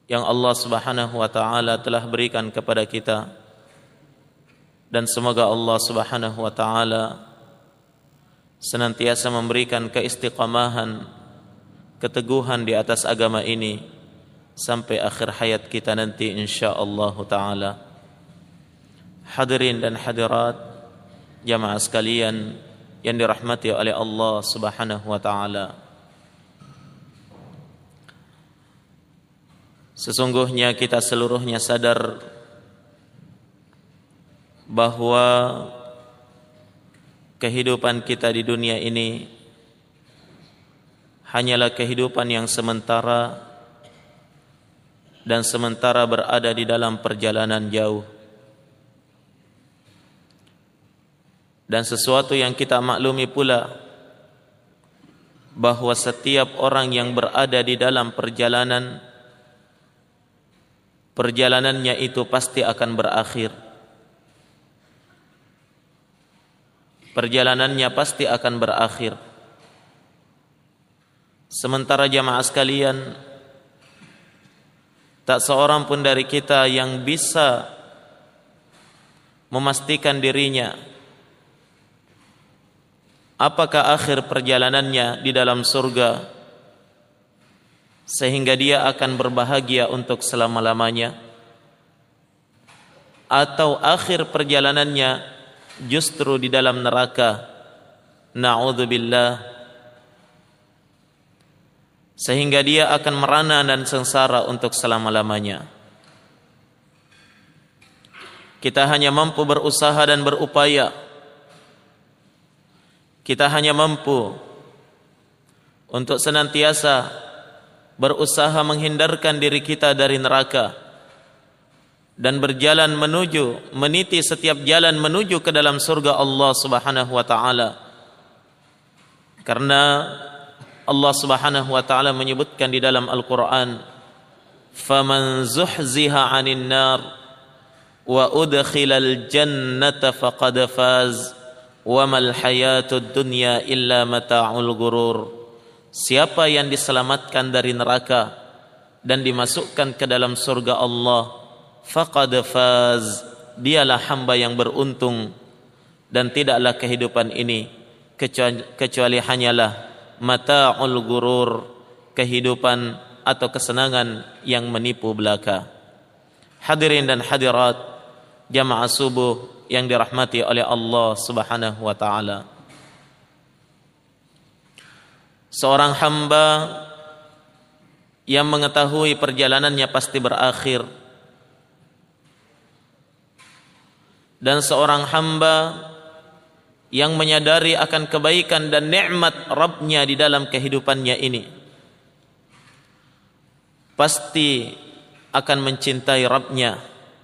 yang Allah Subhanahu wa taala telah berikan kepada kita, dan semoga Allah Subhanahu wa taala senantiasa memberikan keistiqamahan, keteguhan di atas agama ini sampai akhir hayat kita nanti insyaallah taala. Hadirin dan hadirat jamaah sekalian yang dirahmati oleh Allah Subhanahu wa taala. Sesungguhnya kita seluruhnya sadar bahwa kehidupan kita di dunia ini hanyalah kehidupan yang sementara dan sementara berada di dalam perjalanan jauh. Dan sesuatu yang kita maklumi pula bahwa setiap orang yang berada di dalam perjalanannya itu pasti akan berakhir. Perjalanannya pasti akan berakhir. Sementara jamaah sekalian, tak seorang pun dari kita yang bisa memastikan dirinya apakah akhir perjalanannya di dalam surga sehingga dia akan berbahagia untuk selama-lamanya, atau akhir perjalanannya justru di dalam neraka, na'udzubillah, sehingga dia akan merana dan sengsara untuk selama-lamanya. Kita hanya mampu berusaha dan berupaya. Kita hanya mampu untuk senantiasa berusaha menghindarkan diri kita dari neraka dan berjalan meniti setiap jalan menuju ke dalam surga Allah Subhanahu wa taala. Karena Allah Subhanahu wa taala menyebutkan di dalam Al-Qur'an, "Faman zuhziha 'anil nar wa udkhilal jannata faqad faz wa mal hayatud dunya illa mata'ul ghurur." Siapa yang diselamatkan dari neraka dan dimasukkan ke dalam surga Allah, faqad faz, dialah hamba yang beruntung, dan tidaklah kehidupan ini kecuali hanyalah mata'ul ghurur, kehidupan atau kesenangan yang menipu belaka. Hadirin dan hadirat jamaah subuh yang dirahmati oleh Allah Subhanahu wa taala. Seorang hamba yang mengetahui perjalanannya pasti berakhir, dan seorang hamba yang menyadari akan kebaikan dan nikmat Rabb-Nya di dalam kehidupannya ini pasti akan mencintai Rabb-Nya.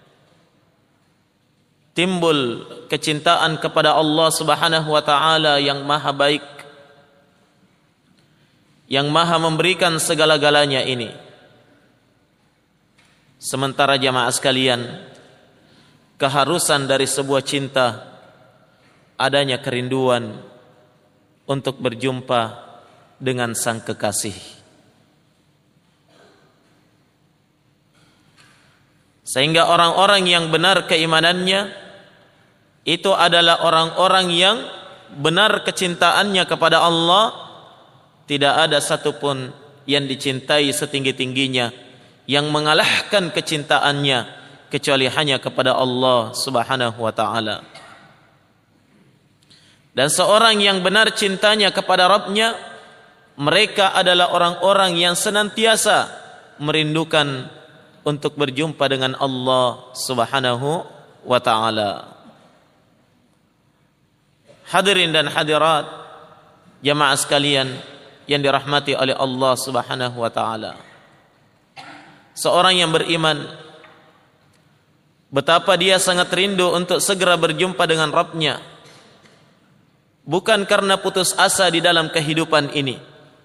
Timbul kecintaan kepada Allah Subhanahu wa taala yang maha baik, yang maha memberikan segala-galanya ini. Sementara jamaah sekalian, keharusan dari sebuah cinta adanya kerinduan untuk berjumpa dengan sang kekasih. Sehingga orang-orang yang benar keimanannya itu adalah orang-orang yang benar kecintaannya kepada Allah. Tidak ada satupun yang dicintai setinggi-tingginya yang mengalahkan kecintaannya kecuali hanya kepada Allah Subhanahu wa taala. Dan seorang yang benar cintanya kepada Rabb-Nya, mereka adalah orang-orang yang senantiasa merindukan untuk berjumpa dengan Allah Subhanahu wa taala. Hadirin dan hadirat jamaah sekalian yang dirahmati oleh Allah Subhanahu wa taala. Seorang yang beriman, betapa dia sangat rindu untuk segera berjumpa dengan Rabb-Nya. Bukan karena putus asa di dalam kehidupan ini,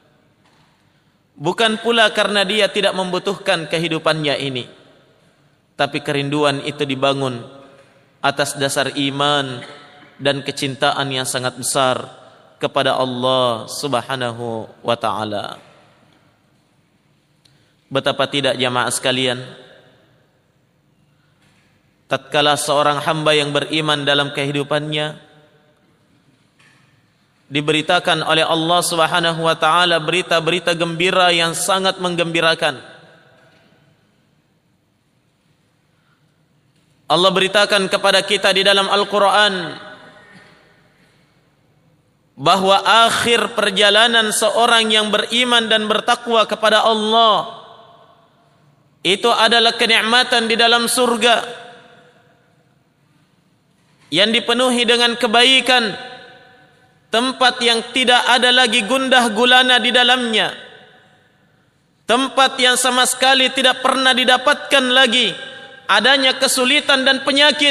bukan pula karena dia tidak membutuhkan kehidupannya ini, tapi kerinduan itu dibangun atas dasar iman dan kecintaan yang sangat besar kepada Allah Subhanahu wa taala. Betapa tidak jamaah sekalian, tatkala seorang hamba yang beriman dalam kehidupannya diberitakan oleh Allah Subhanahu wa taala berita-berita gembira yang sangat menggembirakan. Allah beritakan kepada kita di dalam Al-Qur'an bahwa akhir perjalanan seorang yang beriman dan bertakwa kepada Allah itu adalah kenikmatan di dalam surga yang dipenuhi dengan kebaikan, tempat yang tidak ada lagi gundah gulana di dalamnya, tempat yang sama sekali tidak pernah didapatkan lagi adanya kesulitan dan penyakit,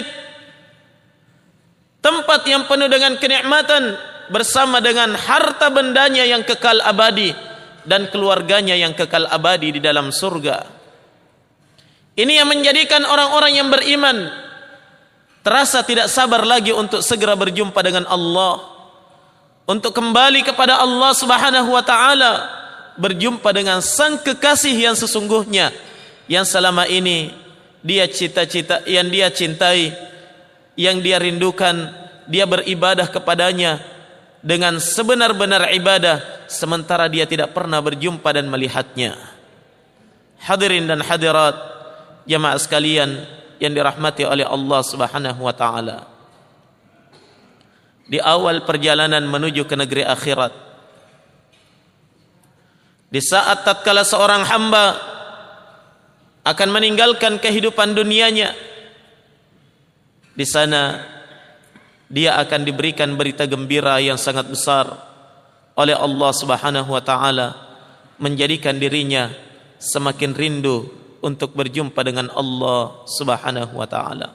tempat yang penuh dengan kenikmatan bersama dengan harta bendanya yang kekal abadi dan keluarganya yang kekal abadi di dalam surga. Ini yang menjadikan orang-orang yang beriman terasa tidak sabar lagi untuk segera berjumpa dengan Allah, untuk kembali kepada Allah Subhanahu wa taala, berjumpa dengan sang kekasih yang sesungguhnya, yang selama ini dia cita-cita, yang dia cintai, yang dia rindukan. Dia beribadah kepadanya dengan sebenar-benar ibadah, sementara dia tidak pernah berjumpa dan melihatnya. Hadirin dan hadirat jamaah sekalian yang dirahmati oleh Allah Subhanahu wa taala, di awal perjalanan menuju ke negeri akhirat, di saat tatkala seorang hamba akan meninggalkan kehidupan dunianya, di sana dia akan diberikan berita gembira yang sangat besar oleh Allah Subhanahu wa taala, menjadikan dirinya semakin rindu untuk berjumpa dengan Allah Subhanahu wa taala.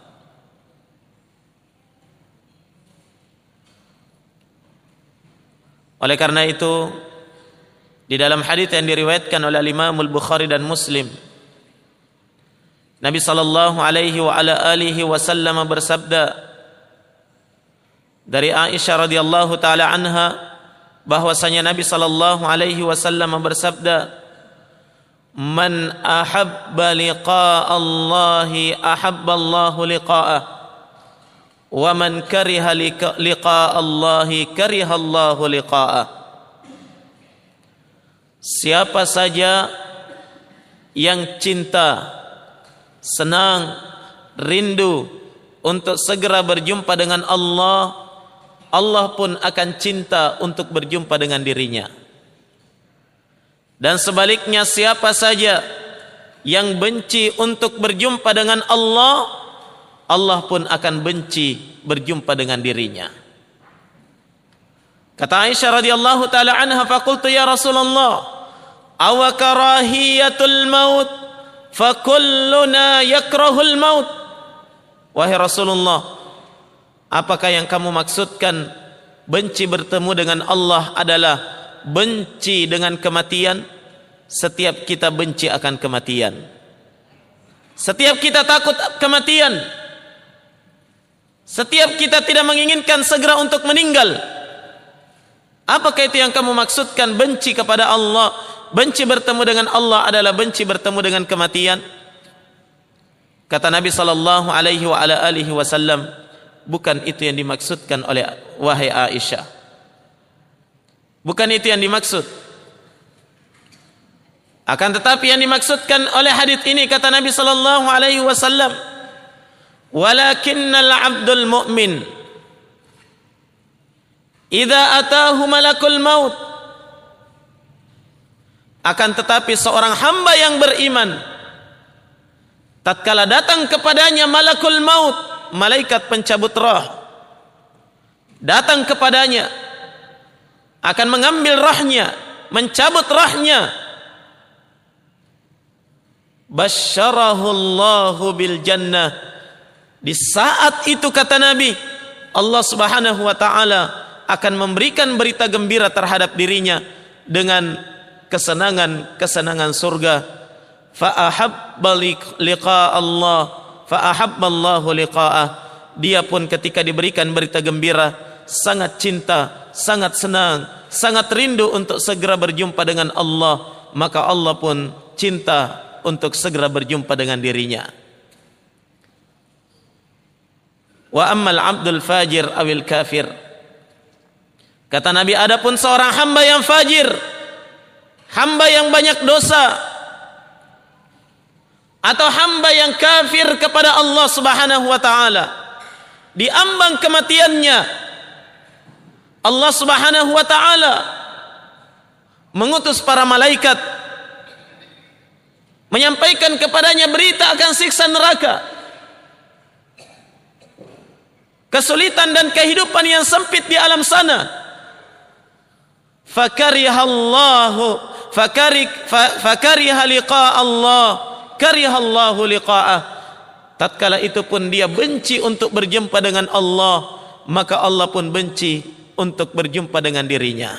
Oleh karena itu, di dalam hadis yang diriwayatkan oleh Imam Al-Bukhari dan Muslim, Nabi sallallahu alaihi wa ala alihi wasallam bersabda dari Aisyah radhiyallahu taala anha bahwasanya Nabi sallallahu alaihi wasallam bersabda, "Man ahabba liqa'a Allahi ahabba Allahu liqa'ah, wa man kariha liqa'a Allahi kariha Allahu liqa'ah." Siapa saja yang cinta, senang, rindu untuk segera berjumpa dengan Allah, Allah pun akan cinta untuk berjumpa dengan dirinya. Dan sebaliknya, siapa saja yang benci untuk berjumpa dengan Allah, Allah pun akan benci berjumpa dengan dirinya. Kata Aisyah radhiyallahu taala anha, faqultu ya Rasulullah, aw karahiyatul maut fakulluna yakrahul maut. Wahai Rasulullah, apakah yang kamu maksudkan benci bertemu dengan Allah adalah benci dengan kematian? Setiap kita benci akan kematian, setiap kita takut kematian, setiap kita tidak menginginkan segera untuk meninggal. Apakah itu yang kamu maksudkan benci kepada Allah? Benci bertemu dengan Allah adalah benci bertemu dengan kematian? Kata Nabi sallallahu alaihi wa ala alihi wasallam, bukan itu yang dimaksudkan oleh wahai Aisyah. Bukan itu yang dimaksud. Akan tetapi yang dimaksudkan oleh hadis ini, kata Nabi sallallahu alaihi wasallam, walakinnal 'abdul mu'min idza atahu malakul maut. Akan tetapi seorang hamba yang beriman, tatkala datang kepadanya malakul maut, malaikat pencabut roh, datang kepadanya, akan mengambil rohnya, mencabut rohnya, basyarahu Allahu bil jannah. Di saat itu, kata Nabi, Allah Subhanahu wa taala akan memberikan berita gembira terhadap dirinya dengan kesenangan surga. Fa ahabba liqa Allah, fa ahabba Allahu liqa'ah. Dia pun ketika diberikan berita gembira sangat cinta, sangat senang, sangat rindu untuk segera berjumpa dengan Allah, maka Allah pun cinta untuk segera berjumpa dengan dirinya. Wa ammal abdul fajir awil kafir, kata Nabi, adapun seorang hamba yang fajir, hamba yang banyak dosa, atau hamba yang kafir kepada Allah Subhanahu wa taala, diambang kematiannya, Allah Subhanahu wa taala mengutus para malaikat menyampaikan kepadanya berita akan siksa neraka, kesulitan dan kehidupan yang sempit di alam sana. Fakariha liqa Allah, karihallahu liqa'ah. Tatkala itu pun dia benci untuk berjumpa dengan Allah, maka Allah pun benci untuk berjumpa dengan dirinya.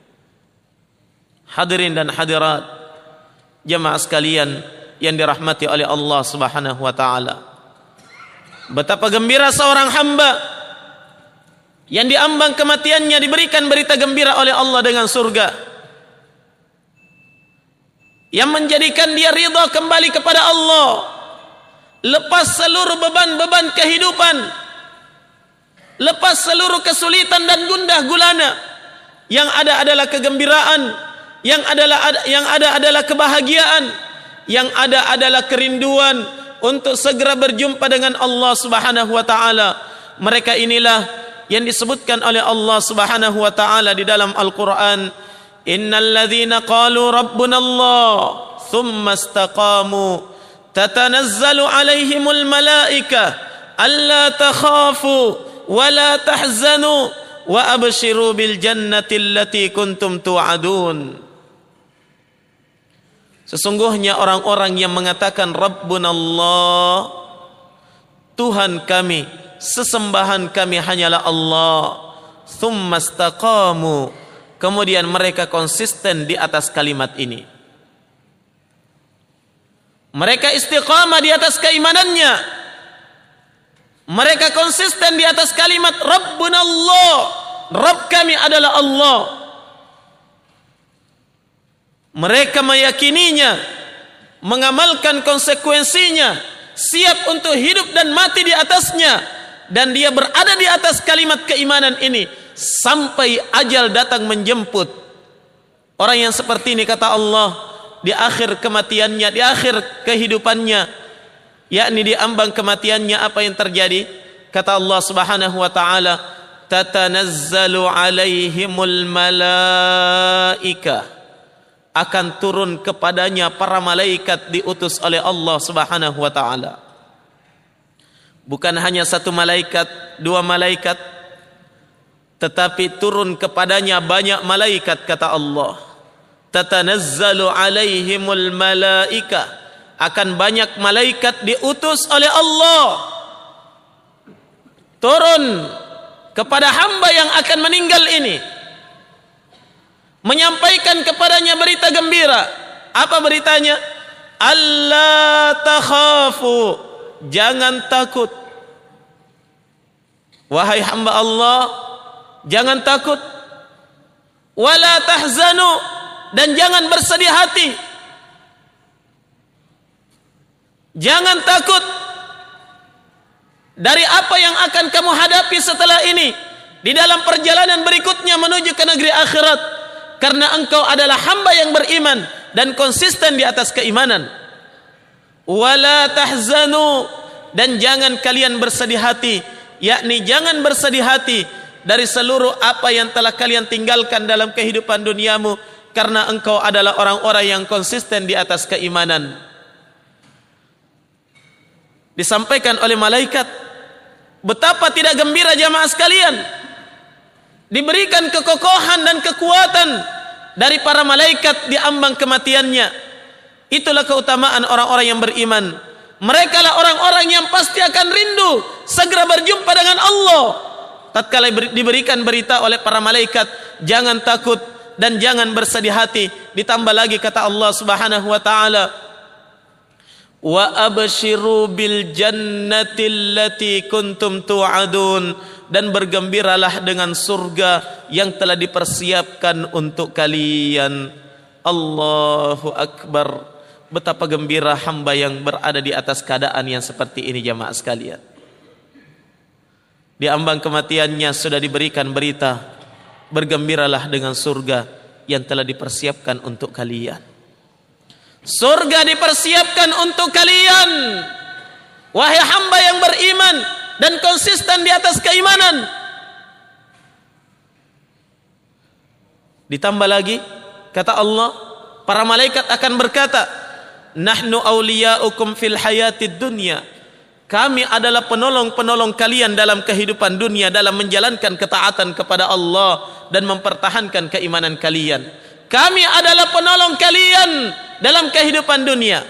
Hadirin dan hadirat, jemaah sekalian yang dirahmati oleh Allah Subhanahu wa taala, betapa gembira seorang hamba yang diambang kematiannya diberikan berita gembira oleh Allah dengan surga, yang menjadikan dia ridha kembali kepada Allah, lepas seluruh beban-beban kehidupan, lepas seluruh kesulitan dan gundah gulana. Yang ada adalah kegembiraan, yang ada adalah kebahagiaan, yang ada adalah kerinduan untuk segera berjumpa dengan Allah Subhanahu wa taala. Mereka inilah yang disebutkan oleh Allah Subhanahu wa taala di dalam Al-Qur'an, innal ladzina qalu rabbuna Allah thumma istaqamu tatanazzalu alaihimul malaikah alla takhafu wa la tahzanu wa abshiru bil jannati allati kuntum tu'adun. Sesungguhnya orang-orang yang mengatakan Rabbunallah, Tuhan kami, sesembahan kami hanyalah Allah, thumma istaqamu, kemudian mereka konsisten di atas kalimat ini. Mereka istiqamah di atas keimanannya, mereka konsisten di atas kalimat Rabbunallah, Rabb kami adalah Allah. Mereka meyakininya, mengamalkan konsekuensinya, siap untuk hidup dan mati di atasnya, dan dia berada di atas kalimat keimanan ini sampai ajal datang menjemput. Orang yang seperti ini, kata Allah, di akhir kematiannya, di akhir kehidupannya, yakni di ambang kematiannya, apa yang terjadi? Kata Allah Subhanahu wa taala, tatanazzalu alaihimul malaikah, akan turun kepadanya para malaikat diutus oleh Allah Subhanahu wa taala. Bukan hanya satu malaikat, dua malaikat, tetapi turun kepadanya banyak malaikat, kata Allah. Tatanazzalu alaihimul malaikah, akan banyak malaikat diutus oleh Allah turun kepada hamba yang akan meninggal ini, menyampaikan kepadanya berita gembira. Apa beritanya? Alla takhafu, jangan takut. Wahai hamba Allah, jangan takut. Wala tahzanu, dan jangan bersedih hati. Jangan takut dari apa yang akan kamu hadapi setelah ini di dalam perjalanan berikutnya menuju ke negeri akhirat, karena engkau adalah hamba yang beriman dan konsisten di atas keimanan. Wala tahzanu, dan jangan kalian bersedih hati, yakni jangan bersedih hati dari seluruh apa yang telah kalian tinggalkan dalam kehidupan duniamu, karena engkau adalah orang-orang yang konsisten di atas keimanan. Disampaikan oleh malaikat, betapa tidak gembira jamaah sekalian, diberikan kekokohan dan kekuatan dari para malaikat di ambang kematiannya. Itulah keutamaan orang-orang yang beriman. Mereka lah orang-orang yang pasti akan rindu segera berjumpa dengan Allah. Tatkala diberikan berita oleh para malaikat, jangan takut dan jangan bersedih hati. Ditambah lagi kata Allah Subhanahu wa taala, wa abshiru bil jannati allati kuntum tu'adun, dan bergembiralah dengan surga yang telah dipersiapkan untuk kalian. Allahu akbar. Betapa gembira hamba yang berada di atas keadaan yang seperti ini jamaah sekalian. Di ambang kematiannya sudah diberikan berita, bergembiralah dengan surga yang telah dipersiapkan untuk kalian. Surga dipersiapkan untuk kalian, wahai hamba yang beriman dan konsisten di atas keimanan. Ditambah lagi, kata Allah, para malaikat akan berkata, nahnu awliya'ukum fil hayatid dunya. Kami adalah penolong-penolong kalian dalam kehidupan dunia, dalam menjalankan ketaatan kepada Allah dan mempertahankan keimanan kalian. Kami adalah penolong kalian dalam kehidupan dunia.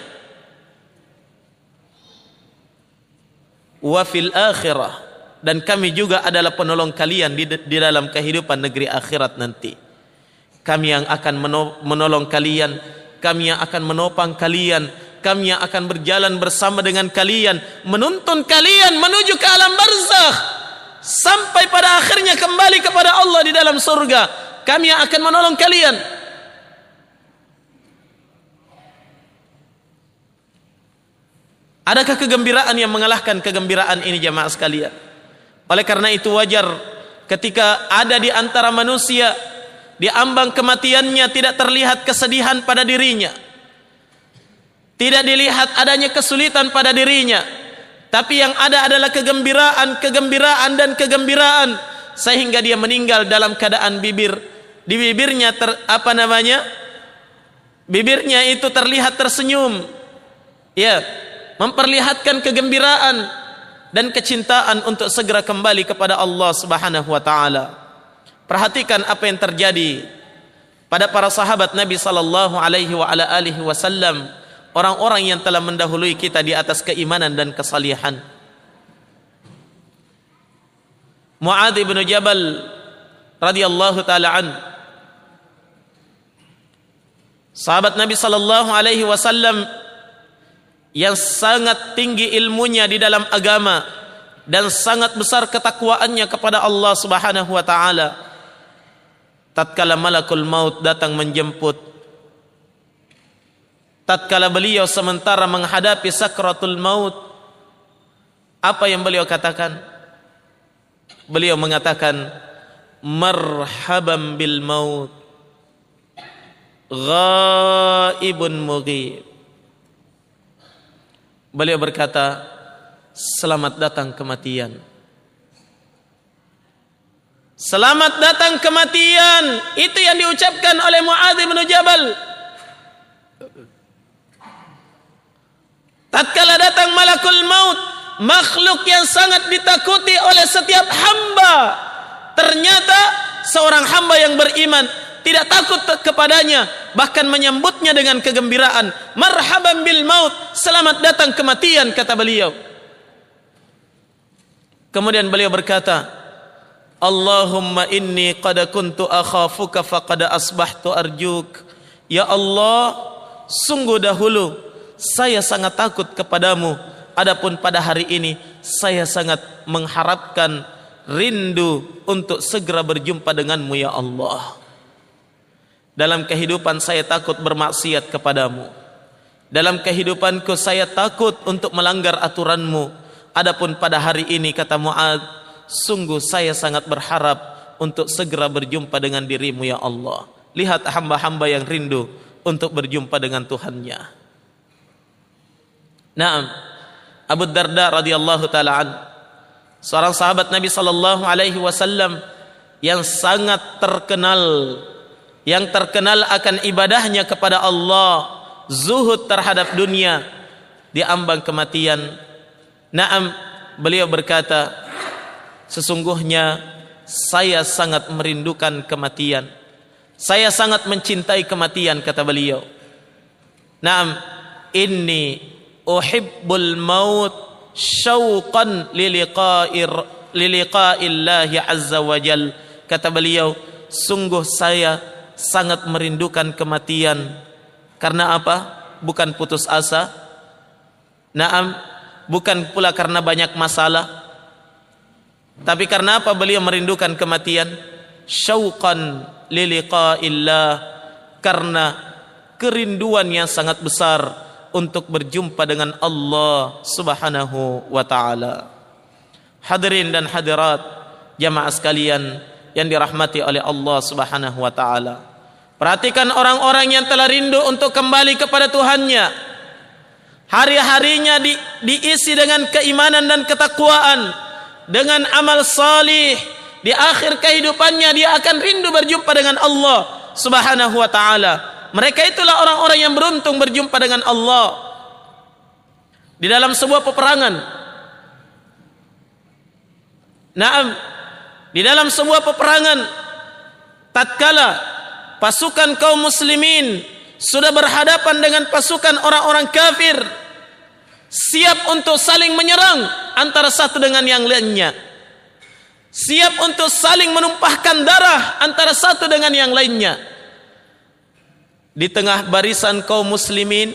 Wa fil akhirah, dan kami juga adalah penolong kalian di dalam kehidupan negeri akhirat nanti. Kami yang akan menolong kalian, kami yang akan menopang kalian, kami yang akan berjalan bersama dengan kalian, menuntun kalian menuju ke alam barzakh sampai pada akhirnya kembali kepada Allah di dalam surga. Kami yang akan menolong kalian. Adakah kegembiraan yang mengalahkan kegembiraan ini jamaah sekalian? Oleh karena itu wajar ketika ada di antara manusia di ambang kematiannya tidak terlihat kesedihan pada dirinya, tidak dilihat adanya kesulitan pada dirinya, tapi yang ada adalah kegembiraan dan kegembiraan, sehingga dia meninggal dalam keadaan di bibirnya bibirnya itu terlihat tersenyum, ya, memperlihatkan kegembiraan dan kecintaan untuk segera kembali kepada Allah Subhanahu wa taala. Perhatikan apa yang terjadi pada para sahabat Nabi sallallahu alaihi wasallam, orang-orang yang telah mendahului kita di atas keimanan dan kesalihan. Mu'adz bin Jabal radhiyallahu taala an, sahabat Nabi sallallahu alaihi wasallam yang sangat tinggi ilmunya di dalam agama dan sangat besar ketakwaannya kepada Allah Subhanahu wa taala. Tatkala malakul maut datang menjemput, tatkala beliau sementara menghadapi sakratul maut, apa yang beliau katakan? Beliau mengatakan, marhaban bil maut, ghaibun mughib. Beliau berkata, selamat datang kematian. Selamat datang kematian. Itu yang diucapkan oleh Mu'adz bin Jabal. Tatkala datang malakul maut, makhluk yang sangat ditakuti oleh setiap hamba, ternyata seorang hamba yang beriman tidak takut kepadanya, bahkan menyambutnya dengan kegembiraan. Marhaban bil maut, selamat datang kematian, kata beliau. Kemudian beliau berkata, Allahumma inni qad kuntu akhafuka faqad asbahtu arjuk. Ya Allah, sungguh dahulu saya sangat takut kepadamu, adapun pada hari ini saya sangat mengharapkan, rindu untuk segera berjumpa denganmu ya Allah. Dalam kehidupan saya takut bermaksiat kepadamu, dalam kehidupanku saya takut untuk melanggar aturanmu, adapun pada hari ini, kata Mu'adz, sungguh saya sangat berharap untuk segera berjumpa dengan dirimu ya Allah. Lihat hamba-hamba yang rindu untuk berjumpa dengan Tuhannya. Naam, Abu Darda radhiyallahu taala an, seorang sahabat Nabi sallallahu alaihi wasallam yang sangat terkenal, yang terkenal akan ibadahnya kepada Allah, zuhud terhadap dunia, di ambang kematian. Naam, beliau berkata, sesungguhnya saya sangat merindukan kematian, saya sangat mencintai kematian, kata beliau. Naam, inni uhibbul maut syauqan liliqa'illahi azza wa jal. Kata beliau, sungguh saya sangat merindukan kematian. Karena apa? Bukan putus asa. Naam, bukan pula karena banyak masalah. Tapi karena apa beliau merindukan kematian? Syauqan liliqa'illah, karena kerinduan yang sangat besar untuk berjumpa dengan Allah Subhanahu wa taala. Hadirin dan hadirat jamaah sekalian yang dirahmati oleh Allah Subhanahu wa taala. Perhatikan orang-orang yang telah rindu untuk kembali kepada Tuhannya. Hari-harinya diisi dengan keimanan dan ketakwaan, dengan amal salih. Di akhir kehidupannya dia akan rindu berjumpa dengan Allah Subhanahu wa taala. Mereka itulah orang-orang yang beruntung berjumpa dengan Allah. Di dalam sebuah peperangan, di dalam sebuah peperangan, tatkala pasukan kaum muslimin sudah berhadapan dengan pasukan orang-orang kafir, siap untuk saling menyerang antara satu dengan yang lainnya, siap untuk saling menumpahkan darah antara satu dengan yang lainnya. Di tengah barisan kaum muslimin,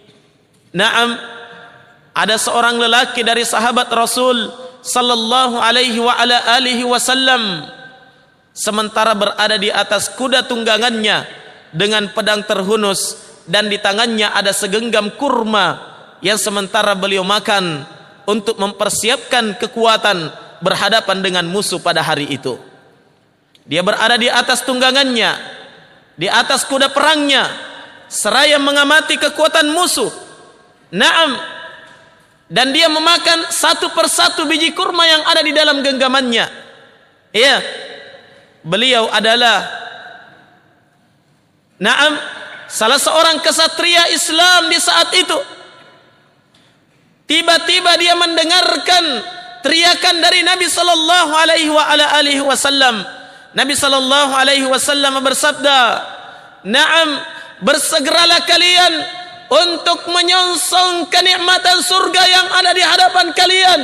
ada seorang lelaki dari sahabat Rasul sallallahu alaihi wa ala alihi wasallam, sementara berada di atas kuda tunggangannya dengan pedang terhunus, dan di tangannya ada segenggam kurma yang sementara beliau makan untuk mempersiapkan kekuatan berhadapan dengan musuh pada hari itu. Dia berada di atas tunggangannya, di atas kuda perangnya, seraya mengamati kekuatan musuh. Dan dia memakan satu persatu biji kurma yang ada di dalam genggamannya. Ya, beliau adalah salah seorang kesatria Islam di saat itu. Tiba-tiba dia mendengarkan teriakan dari Nabi sallallahu alaihi wa ala alihi wasallam. Nabi sallallahu alaihi wasallam bersabda, bersegeralah kalian untuk menyongsong kenikmatan surga yang ada di hadapan kalian.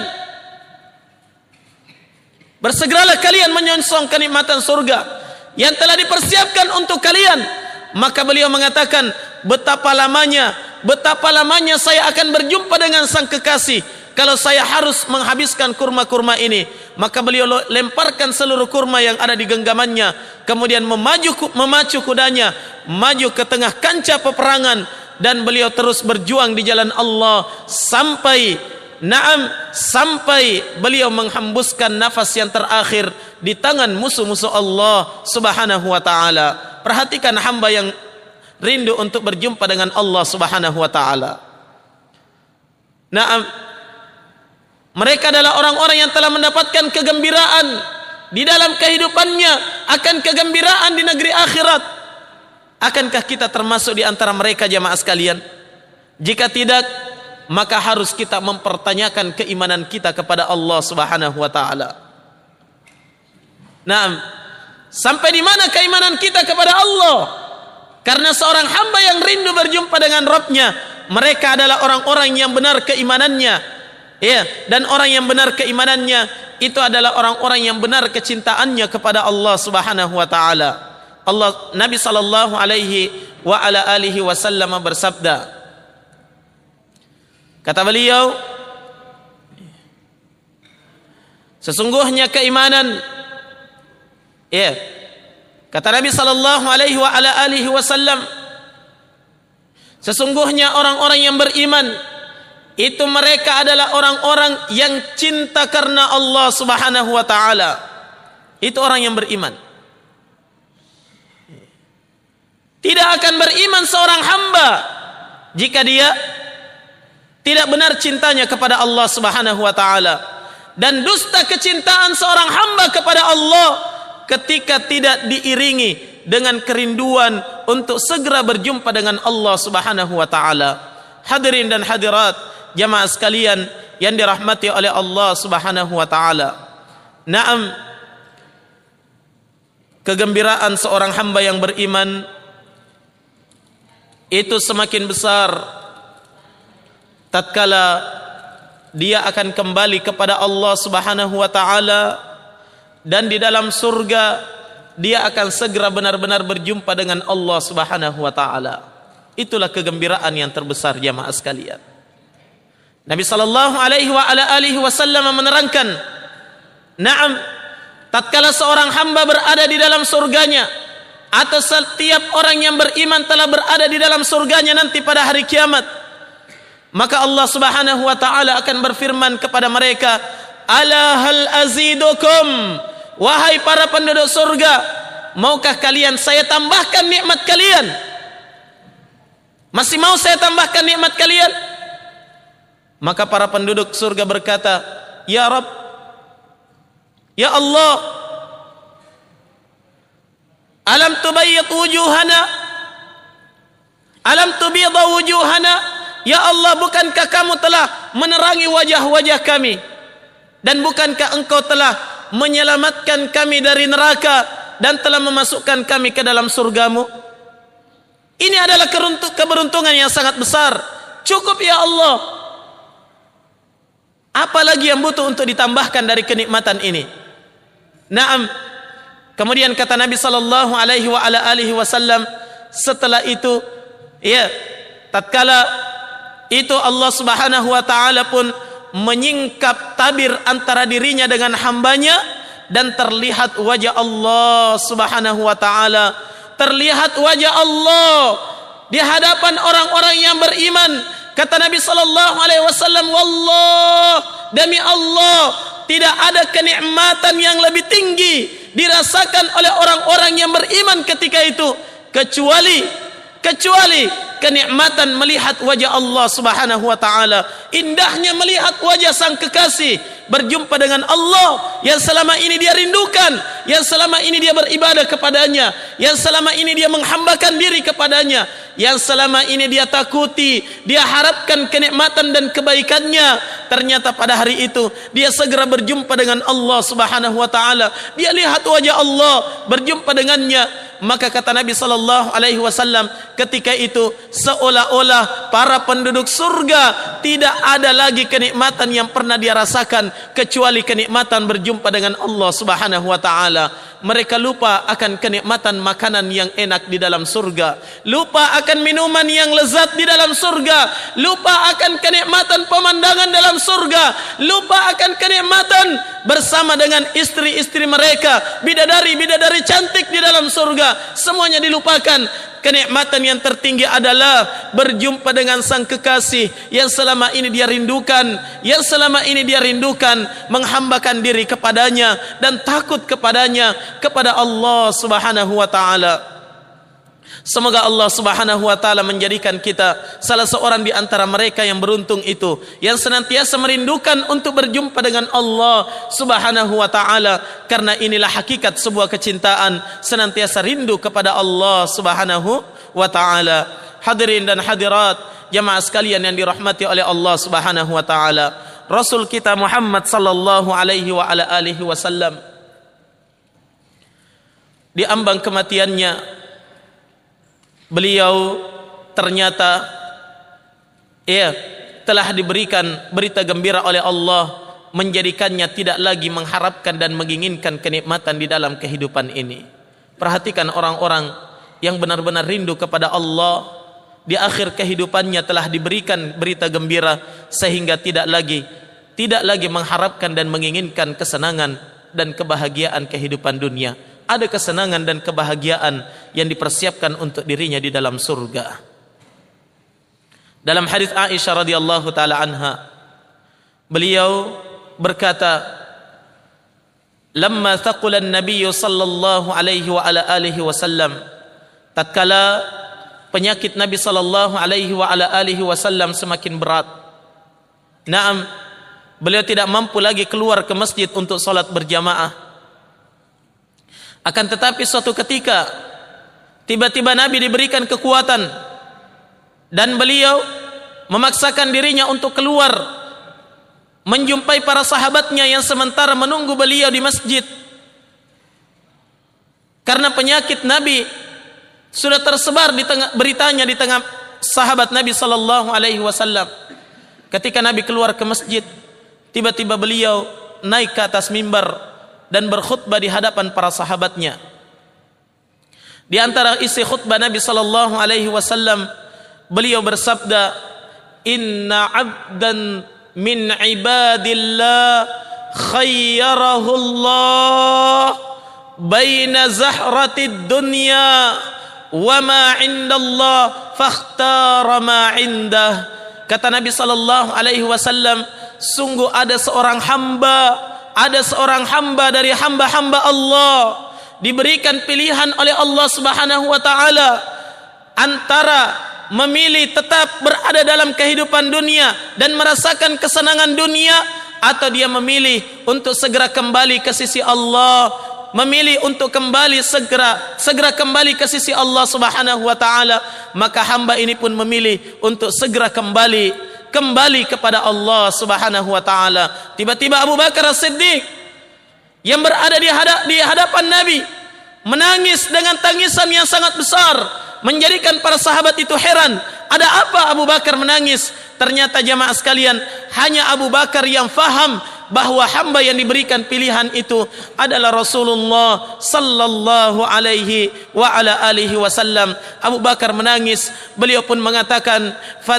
Bersegeralah kalian menyongsong kenikmatan surga yang telah dipersiapkan untuk kalian. Maka beliau mengatakan, betapa lamanya saya akan berjumpa dengan sang kekasih kalau saya harus menghabiskan kurma-kurma ini. Maka beliau lemparkan seluruh kurma yang ada di genggamannya, kemudian memacu kudanya maju ke tengah kancah peperangan, dan beliau terus berjuang di jalan Allah sampai beliau menghembuskan nafas yang terakhir di tangan musuh-musuh Allah Subhanahu wa taala. Perhatikan hamba yang rindu untuk berjumpa dengan Allah Subhanahu wa taala. Mereka adalah orang-orang yang telah mendapatkan kegembiraan di dalam kehidupannya akan kegembiraan di negeri akhirat. Akankah kita termasuk di antara mereka jamaah sekalian? Jika tidak, maka harus kita mempertanyakan keimanan kita kepada Allah Subhanahu wa taala. Sampai di mana keimanan kita kepada Allah? Karena seorang hamba yang rindu berjumpa dengan Rabb-Nya, mereka adalah orang-orang yang benar keimanannya. Ya, dan orang yang benar keimanannya itu adalah orang-orang yang benar kecintaannya kepada Allah Subhanahu wa taala. Nabi sallallahu alaihi wa ala alihi wasallam bersabda, kata beliau, sesungguhnya keimanan, kata Nabi sallallahu alaihi wa ala alihi wasallam, sesungguhnya orang-orang yang beriman itu mereka adalah orang-orang yang cinta karena Allah Subhanahu wa taala. Itu orang yang beriman. Tidak akan beriman seorang hamba jika dia tidak benar cintanya kepada Allah Subhanahu wa taala, dan dusta kecintaan seorang hamba kepada Allah ketika tidak diiringi dengan kerinduan untuk segera berjumpa dengan Allah Subhanahu wa taala. Hadirin dan hadirat jamaah sekalian yang dirahmati oleh Allah Subhanahu wa taala. Kegembiraan seorang hamba yang beriman itu semakin besar tatkala dia akan kembali kepada Allah Subhanahu wa taala, dan di dalam surga dia akan segera benar-benar berjumpa dengan Allah Subhanahu wa taala. Itulah kegembiraan yang terbesar jamaah sekalian. Nabi sallallahu alaihi wa ala alihi wasallam menerangkan, tatkala seorang hamba berada di dalam surganya, atau setiap orang yang beriman telah berada di dalam surganya nanti pada hari kiamat, maka Allah Subhanahu wa taala akan berfirman kepada mereka, ala hal azidukum, wahai para penduduk surga, maukah kalian saya tambahkan nikmat kalian? Masih mau saya tambahkan nikmat kalian? Maka para penduduk surga berkata, ya Rabb, ya Allah, alam tubayyid wujuhana, alam tubiyadha wujuhana, ya Allah, bukankah kamu telah menerangi wajah-wajah kami, dan bukankah engkau telah menyelamatkan kami dari neraka dan telah memasukkan kami ke dalam surgamu? Ini adalah keberuntungan yang sangat besar. Cukup ya Allah. Apalagi yang butuh untuk ditambahkan dari kenikmatan ini? Naam. Kemudian kata Nabi sallallahu alaihi wa ala alihi wasallam, setelah itu, ya, tatkala itu Allah Subhanahu wa taala pun menyingkap tabir antara dirinya dengan hambanya, dan terlihat wajah Allah Subhanahu wa taala, terlihat wajah Allah di hadapan orang-orang yang beriman. Kata Nabi sallallahu alaihi wasallam, wallah, demi Allah, tidak ada kenikmatan yang lebih tinggi dirasakan oleh orang-orang yang beriman ketika itu kecuali kenikmatan melihat wajah Allah Subhanahu wa taala. Indahnya melihat wajah sang kekasih, berjumpa dengan Allah yang selama ini dia rindukan, yang selama ini dia beribadah kepadanya, yang selama ini dia menghambakan diri kepadanya, yang selama ini dia takuti, dia harapkan kenikmatan dan kebaikannya. Ternyata pada hari itu dia segera berjumpa dengan Allah Subhanahu wa taala. Dia lihat wajah Allah, berjumpa dengannya. Maka kata Nabi sallallahu alaihi wasallam, ketika itu seolah-olah para penduduk surga tidak ada lagi kenikmatan yang pernah dia rasakan kecuali kenikmatan berjumpa dengan Allah Subhanahu wa taala. Mereka lupa akan kenikmatan makanan yang enak di dalam surga, lupa akan minuman yang lezat di dalam surga, lupa akan kenikmatan pemandangan dalam surga, lupa akan kenikmatan bersama dengan istri-istri mereka, bidadari-bidadari cantik di dalam surga. Semuanya dilupakan. Kenikmatan yang tertinggi adalah berjumpa dengan sang kekasih yang selama ini dia rindukan, menghambakan diri kepadanya dan takut kepadanya, kepada Allah Subhanahu wa taala. Semoga Allah Subhanahu wa taala menjadikan kita salah seorang di antara mereka yang beruntung itu, yang senantiasa merindukan untuk berjumpa dengan Allah Subhanahu wa taala, karena inilah hakikat sebuah kecintaan, senantiasa rindu kepada Allah Subhanahu wa taala. Hadirin dan hadirat jamaah sekalian yang dirahmati oleh Allah Subhanahu wa taala, Rasul kita Muhammad sallallahu alaihi wa ala alihi wasallam di ambang kematiannya, beliau ternyata telah diberikan berita gembira oleh Allah, menjadikannya tidak lagi mengharapkan dan menginginkan kenikmatan di dalam kehidupan ini. Perhatikan orang-orang yang benar-benar rindu kepada Allah, di akhir kehidupannya telah diberikan berita gembira sehingga tidak lagi mengharapkan dan menginginkan kesenangan dan kebahagiaan kehidupan dunia. Ada kesenangan dan kebahagiaan yang dipersiapkan untuk dirinya di dalam surga. Dalam hadis Aisyah radhiyallahu taala anha, beliau berkata, "Lamma thaqula an-nabiy sallallahu alaihi wa ala alihi wasallam," tatkala penyakit Nabi sallallahu alaihi wa ala alihi wasallam semakin berat. Naam, beliau tidak mampu lagi keluar ke masjid untuk salat berjamaah. Akan tetapi suatu ketika tiba-tiba Nabi diberikan kekuatan dan beliau memaksakan dirinya untuk keluar menjumpai para sahabatnya yang sementara menunggu beliau di masjid. Karena penyakit Nabi sudah tersebar di tengah beritanya di tengah sahabat Nabi sallallahu alaihi wasallam. Ketika Nabi keluar ke masjid, tiba-tiba beliau naik ke atas mimbar dan berkhutbah di hadapan para sahabatnya. Di antara isi khutbah Nabi sallallahu alaihi wasallam, beliau bersabda, "Inna 'abdan min 'ibadillah khayyarahu Allah baina zahratid dunya wa ma 'indallah fakhtara ma 'indah Kata Nabi sallallahu alaihi wasallam, sungguh ada seorang hamba dari hamba-hamba Allah, diberikan pilihan oleh Allah Subhanahu wa taala antara memilih tetap berada dalam kehidupan dunia dan merasakan kesenangan dunia, atau dia memilih untuk segera kembali ke sisi Allah, memilih untuk segera kembali ke sisi Allah Subhanahu wa taala. Maka hamba ini pun memilih untuk segera kembali kepada Allah Subhanahu wa taala. Tiba-tiba Abu Bakar As-Siddiq yang berada di hadapan Nabi menangis dengan tangisan yang sangat besar, menjadikan para sahabat itu heran. Ada apa Abu Bakar menangis? Ternyata jamaah sekalian, hanya Abu Bakar yang faham bahwa hamba yang diberikan pilihan itu adalah Rasulullah sallallahu alaihi wa ala alihi wasallam. Abu Bakar menangis, beliau pun mengatakan,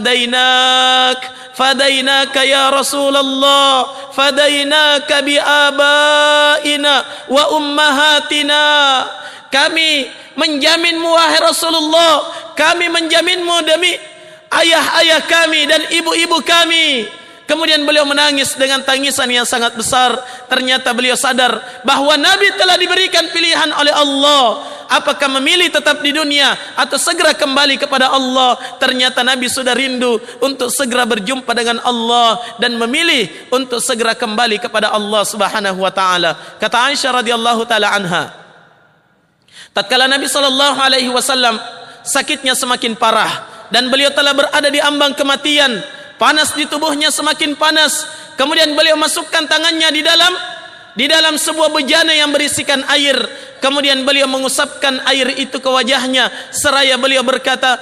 fadainaka ya Rasulullah, fadainaka bi abaina wa ummahatina. Kami menjaminmu wahai Rasulullah, kami menjaminmu demi ayah-ayah kami dan ibu-ibu kami. Kemudian beliau menangis dengan tangisan yang sangat besar. Ternyata beliau sadar bahwa Nabi telah diberikan pilihan oleh Allah, apakah memilih tetap di dunia atau segera kembali kepada Allah. Ternyata Nabi sudah rindu untuk segera berjumpa dengan Allah dan memilih untuk segera kembali kepada Allah Subhanahu wa taala. Kata Aisyah radhiyallahu taala anha, tatkala Nabi sallallahu alaihi wasallam sakitnya semakin parah dan beliau telah berada di ambang kematian, panas di tubuhnya semakin panas. Kemudian beliau masukkan tangannya di dalam sebuah bejana yang berisikan air. Kemudian beliau mengusapkan air itu ke wajahnya seraya beliau berkata,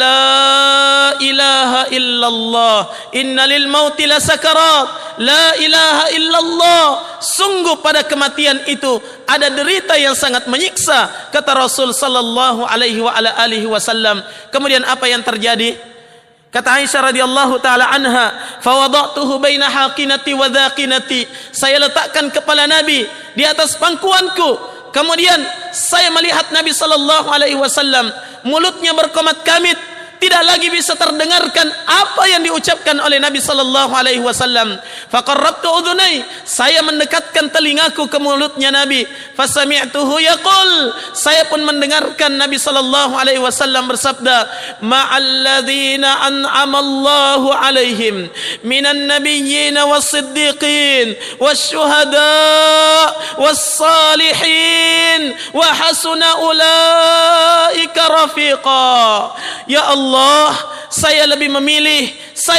la ilaha illallah, innalil mauti lasakarat, la ilaha illallah. Sungguh pada kematian itu ada derita yang sangat menyiksa, kata Rasul sallallahu alaihi wa ala alihi wasallam. Kemudian apa yang terjadi? Kata Aisyah radhiyallahu taala anha, fa wada'tuhu baina haqinati wa dhaqinati. Saya letakkan kepala Nabi di atas pangkuanku. Kemudian saya melihat Nabi sallallahu alaihi wasallam, mulutnya berkomat-kamit, tidak lagi bisa terdengarkan apa yang diucapkan oleh Nabi sallallahu alaihi wasallam. Faqarrabtu udhunai, saya mendekatkan telingaku ke mulutnya Nabi. Fasami'tuhu yaqul, saya pun mendengarkan Nabi sallallahu alaihi wasallam bersabda, ma'alladzina an'amallahu alaihim minan nabiyyin was-siddiqin wasyuhada was-salihin wa hasuna ulaika rafiqa. Ya Allah, saya lebih memilih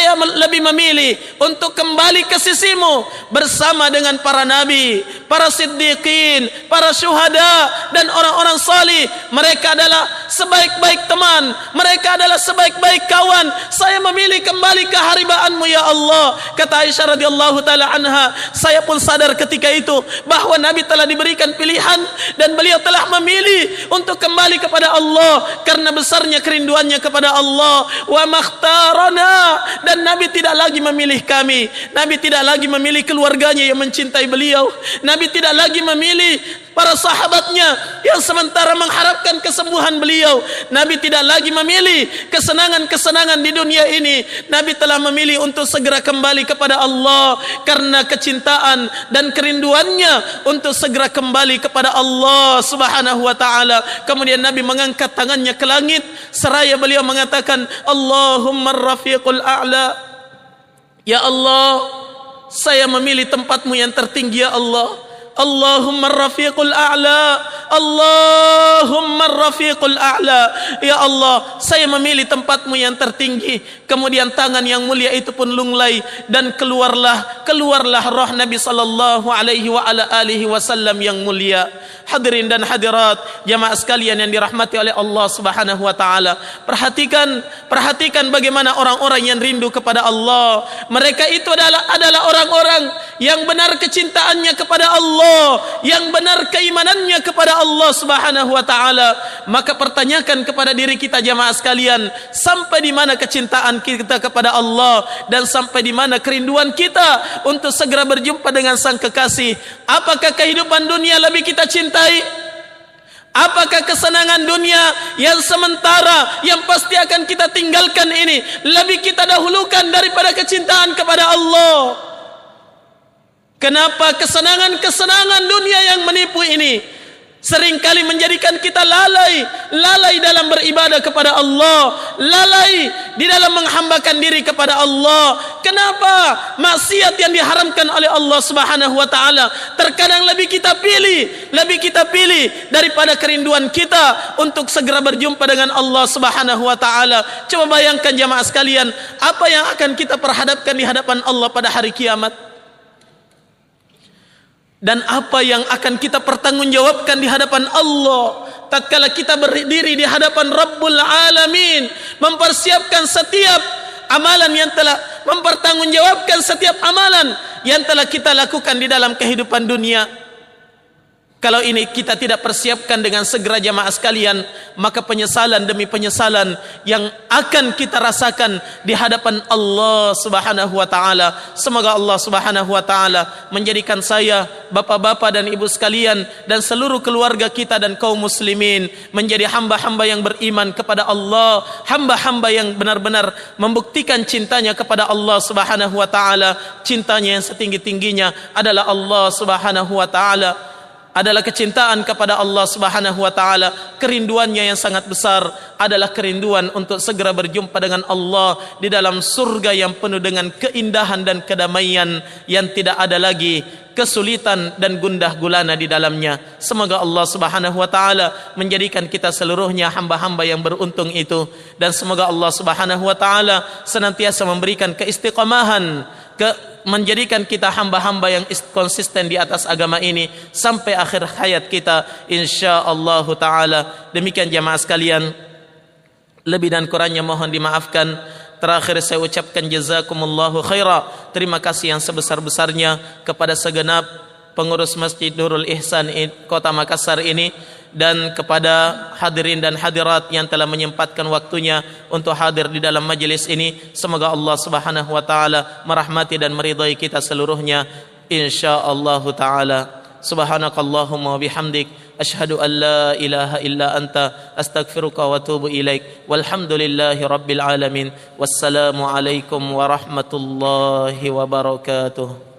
untuk kembali ke sisimu bersama dengan para nabi, para siddiqin, para syuhada dan orang-orang salih. Mereka adalah sebaik-baik teman, mereka adalah sebaik-baik kawan. Saya memilih kembali ke haribaanmu ya Allah. Kata Aisyah radhiyallahu taala anha, saya pun sadar ketika itu bahwa Nabi telah diberikan pilihan dan beliau telah memilih untuk kembali kepada Allah karena besarnya kerinduannya kepada Allah. Wa makhtarana, dan Nabi tidak lagi memilih kami, Nabi tidak lagi memilih keluarganya yang mencintai beliau, Nabi tidak lagi memilih para sahabatnya yang sementara mengharapkan kesembuhan beliau, Nabi tidak lagi memilih kesenangan-kesenangan di dunia ini. Nabi telah memilih untuk segera kembali kepada Allah karena kecintaan dan kerinduannya untuk segera kembali kepada Allah Subhanahu wa taala. Kemudian Nabi mengangkat tangannya ke langit seraya beliau mengatakan, Allahumma rafiqul a'la. Ya Allah, saya memilih tempatmu yang tertinggi ya Allah. Allahumma rafiqul a'la, Allahumma rafiqul a'la. Ya Allah, saya memilih tempatmu yang tertinggi. Kemudian tangan yang mulia itu pun lunglai dan keluarlah roh Nabi sallallahu alaihi wa ala alihi wasallam yang mulia. Hadirin dan hadirat, jamaah sekalian yang dirahmati oleh Allah Subhanahu wa taala. Perhatikan bagaimana orang-orang yang rindu kepada Allah. Mereka itu adalah orang-orang yang benar kecintaannya kepada Allah, yang benar keimanannya kepada Allah Subhanahu wa taala. Maka pertanyakan kepada diri kita jamaah sekalian, sampai di mana kecintaan kita kepada Allah dan sampai di mana kerinduan kita untuk segera berjumpa dengan Sang Kekasih? Apakah kehidupan dunia lebih kita cintai Apakah kesenangan dunia yang sementara yang pasti akan kita tinggalkan ini lebih kita dahulukan daripada kecintaan kepada Allah? Kenapa kesenangan-kesenangan dunia yang menipu ini seringkali menjadikan kita lalai dalam beribadah kepada Allah, lalai di dalam menghambakan diri kepada Allah? Kenapa maksiat yang diharamkan oleh Allah Subhanahu wa taala terkadang lebih kita pilih daripada kerinduan kita untuk segera berjumpa dengan Allah Subhanahu wa taala? Coba bayangkan jamaah sekalian, apa yang akan kita perhadapkan di hadapan Allah pada hari kiamat? Dan apa yang akan kita pertanggungjawabkan di hadapan Allah tatkala kita berdiri di hadapan Rabbul Alamin, mempersiapkan setiap amalan yang telah mempertanggungjawabkan setiap amalan yang telah kita lakukan di dalam kehidupan dunia. Kalau ini kita tidak persiapkan dengan segera jamaah sekalian, maka penyesalan demi penyesalan yang akan kita rasakan di hadapan Allah Subhanahu wa taala. Semoga Allah Subhanahu wa taala menjadikan saya, bapak-bapak dan ibu sekalian dan seluruh keluarga kita dan kaum muslimin menjadi hamba-hamba yang beriman kepada Allah, hamba-hamba yang benar-benar membuktikan cintanya kepada Allah Subhanahu wa taala. Cintanya yang setinggi-tingginya adalah Allah Subhanahu wa taala, adalah kecintaan kepada Allah Subhanahu wa taala. Kerinduannya yang sangat besar adalah kerinduan untuk segera berjumpa dengan Allah di dalam surga yang penuh dengan keindahan dan kedamaian yang tidak ada lagi kesulitan dan gundah gulana di dalamnya. Semoga Allah Subhanahu wa taala menjadikan kita seluruhnya hamba-hamba yang beruntung itu, dan semoga Allah Subhanahu wa taala senantiasa memberikan keistiqomahan, menjadikan kita hamba-hamba yang konsisten di atas agama ini sampai akhir hayat kita insyaallah taala. Demikian jamaah sekalian, lebih dan kurangnya mohon dimaafkan. Terakhir saya ucapkan jazakumullahu khaira, terima kasih yang sebesar-besarnya kepada segenap pengurus Masjid Nurul Ihsan Kota Makassar ini, dan kepada hadirin dan hadirat yang telah menyempatkan waktunya untuk hadir di dalam majelis ini. Semoga Allah Subhanahu wa taala merahmati dan meridai kita seluruhnya insyaallah taala. Subhanakallahumma wa bihamdik asyhadu an la ilaha illa anta astaghfiruka wa atubu ilaik. Walhamdulillahi rabbil alamin. Wassalamu alaikum warahmatullahi wabarakatuh.